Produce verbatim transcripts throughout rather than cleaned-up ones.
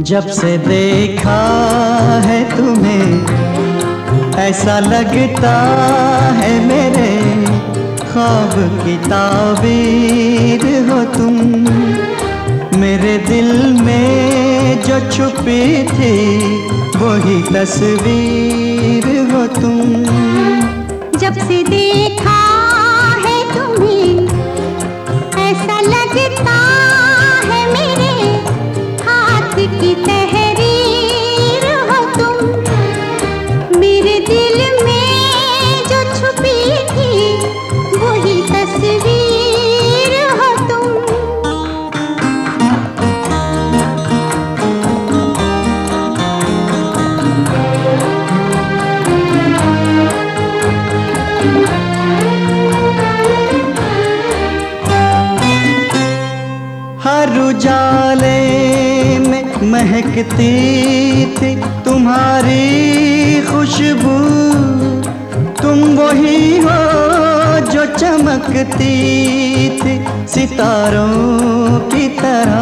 जब से देखा है तुम्हें ऐसा लगता है मेरे ख्वाब की ताबीर हो तुम। मेरे दिल में जो छुपी थी वही तस्वीर हो तुम। जब से देखा है तुम्हें ऐसा लगता है मेरे हाथ की तहरीर हो तुम। मेरे दिल में जो छुपी थी वही तस्वीर हो तुम। हर उजाले में महकती थी तुम्हारी खुशबू। तुम वही हो जो चमकती थी सितारों की तरह।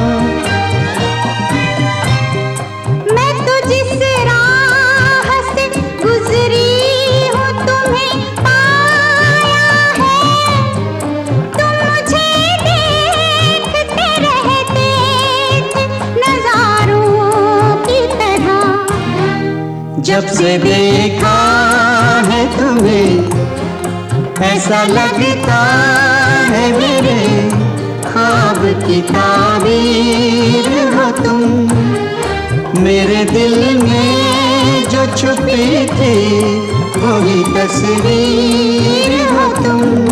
मैं तो जिस राह से गुजरी हूँ तुम्हें पाया है। तुम मुझे देखते रहते थे नजारों की तरह। जब से देखा है तुम्हें ऐसा लगता है मेरे ख्वाब की ताबीर हो तुम। मेरे दिल में जो छुपी थी वही तस्वीर हो तुम।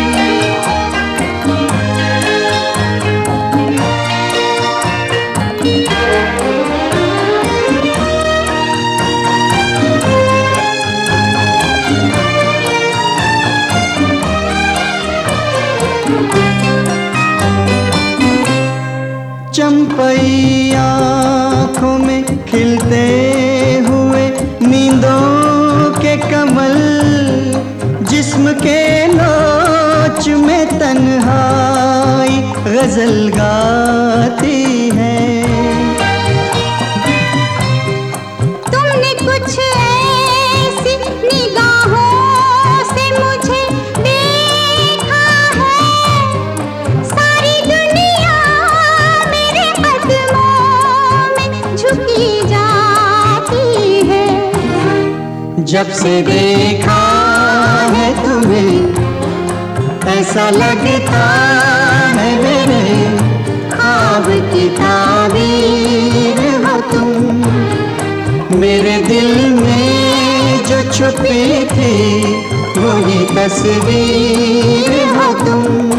चंपई आँखों में खिलते हुए नींदों के कमल। जिस्म के लोच में तन्हाई गजल गाती है। तुमने कुछ ऐसी निगाहों से मुझे देखा है। सारी दुनिया मेरे कदमों में झुकी जाती है। जब से देखा है तुम्हें ऐसा लगता है मेरे ख्वाब की ताबीर हो तुम। मेरे दिल में जो छुपी थी वही तस्वीर हो तुम।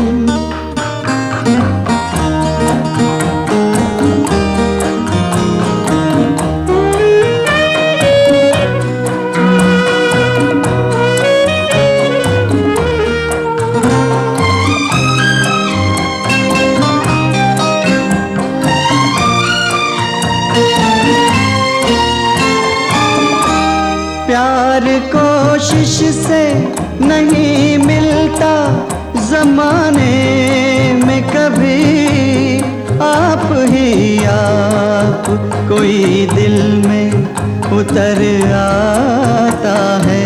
प्यार कोशिश से नहीं मिलता ज़माने में कभी। आप ही आप कोई दिल में उतर आता है।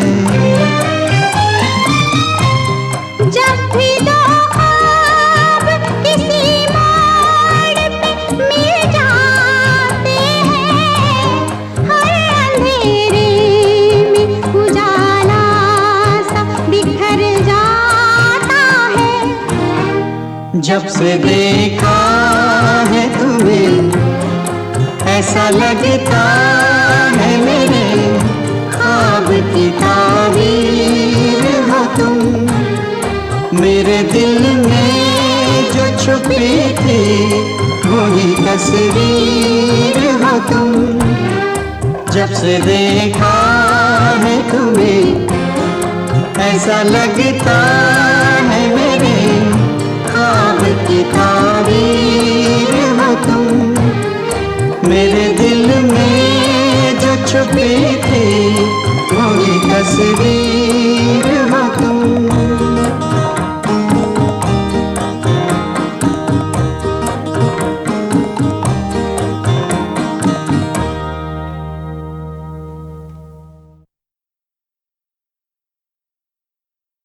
जब भी दो ख्वाब किसी मोड़ पे मिल जाते हैं। हर अंधेरे में उजाला सा बिखर जाता है। जब से देखा है तुम्हें ऐसा लगता है मेरे ख्वाब की ताबीर हो तुम। मेरे दिल में जो छुपी थी वही तस्वीर हो तुम। जब से देखा है तुम्हें ऐसा लगता है मेरे ख्वाब की ताबीर हो तुम। मेरे दिल में जो छुपी थी वही तस्वीर